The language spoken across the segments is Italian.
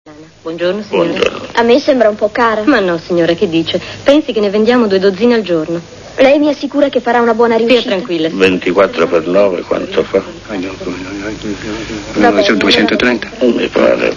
Buongiorno, signora. Buongiorno. A me sembra un po' cara. Ma no, signora, che dice? Pensi che ne vendiamo 2 dozzine al giorno. Lei mi assicura che farà una buona riuscita? Stia tranquilla. 24 per 9 quanto fa? Sono 230. Mi pare.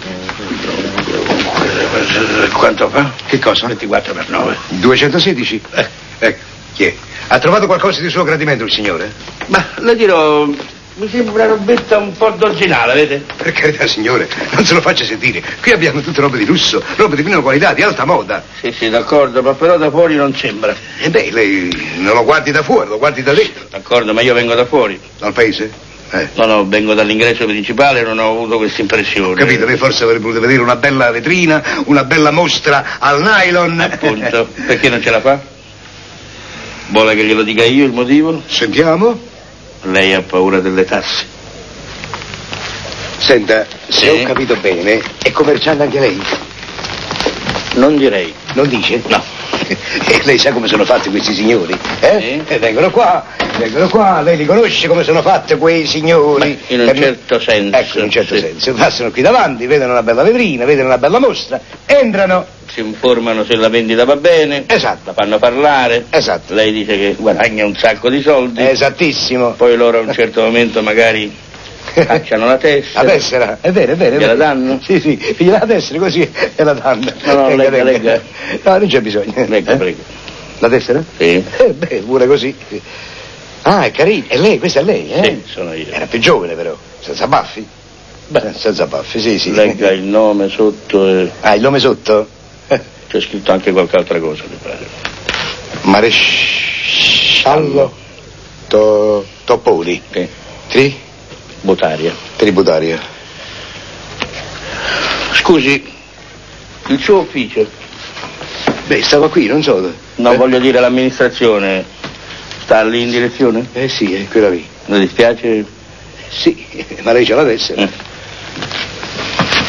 Quanto fa? Che cosa? 24 per 9. 216? Ecco, chi è? Ha trovato qualcosa di suo gradimento il signore? Ma le dirò, mi sembra una robetta un po' dozzinale, vede? Per carità, signore, non se lo faccia sentire. Qui abbiamo tutte robe di lusso, robe di prima qualità, di alta moda. Sì, d'accordo, ma però da fuori non sembra. E beh, lei non lo guardi da fuori, lo guardi da dentro. D'accordo, ma io vengo da fuori. Dal paese? No, vengo dall'ingresso principale e non ho avuto questa impressione. Capito, lei forse avrebbe voluto vedere una bella vetrina, una bella mostra al nylon. Appunto, perché non ce la fa? Vuole che glielo dica io il motivo? Sentiamo. Lei ha paura delle tasse. Senta, se ho capito bene, è commerciante anche lei? Non direi. Non dice? No. E lei sa come sono fatti questi signori? Sì. E vengono qua, lei li conosce come sono fatti quei signori? Beh, in un certo senso. Ecco, in un certo sì. senso. Passano qui davanti, vedono una bella vetrina, vedono una bella mostra, entrano. Si informano se la vendita va bene. Esatto. La fanno parlare. Esatto. Lei dice che guadagna un sacco di soldi. Esattissimo. Poi loro a un certo momento magari cacciano la tessera. La tessera, è vero. Gliela danno? Sì, gliela tessera così e la danno. No, legga. No, non c'è bisogno. Legga, prego. La tessera? Sì. Beh, pure così. Ah, è carino. E lei, questa è lei, eh? Sì, sono io. Era più giovane però, senza baffi? Beh, senza baffi, sì. Legga il nome sotto e... Ah, il nome sotto? C'è scritto anche qualche altra cosa, mi pare. Maresciallo Toppoli. Sì. Botaria. Tributaria. Scusi, il suo ufficio? Beh, stava qui, non so. No, voglio dire l'amministrazione. Sta lì in direzione? Sì, è quella lì. Mi dispiace. Sì, ma lei ce la tessera.